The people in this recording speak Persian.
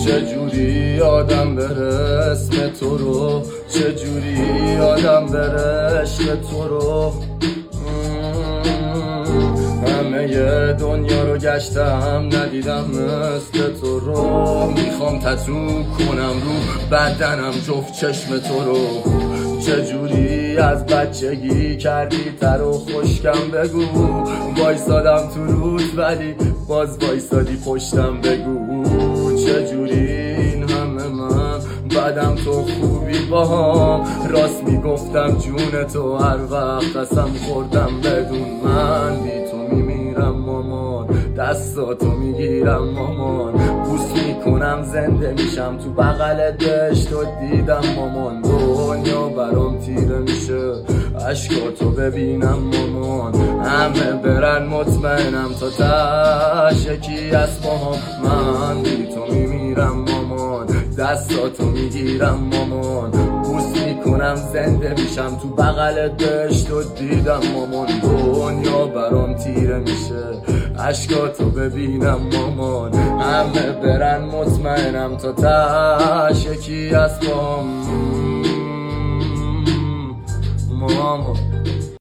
چجوری آدم بره اسم تو رو، چجوری آدم بره عشق تو رو. همه دنیا رو گشتم ندیدم مثل تو رو. میخوام تتو کنم رو بدنم جفت چشم تو رو. چجوری از بچگی کردی تر و خشکم بگو. وایسادم تو رود ولی باز وایسادی پشتم بگو. چجوری این همه من بعدم تو خوبی باهام. راست میگفتم جون تو هر وقت قسم خوردم بدون من. بی تو میمیرم مامان، دستاتو میگیرم مامان. بوس میکنم زنده میشم تو بغلت بهشت و دیدم مامان. دنیا برام تیره میشه عشقاتو ببینم مامان. همه برن مطمئنم تا تش یکی از مامان. من بی تو میمیرم مامان، دستاتو میگیرم مامان. بوس میکنم زنده میشم تو بغلت بهشت و دیدم مامان. دنیا برام تیره میشه عشقاتو ببینم مامان. همه برن مطمئنم تا تش یکی از مامان.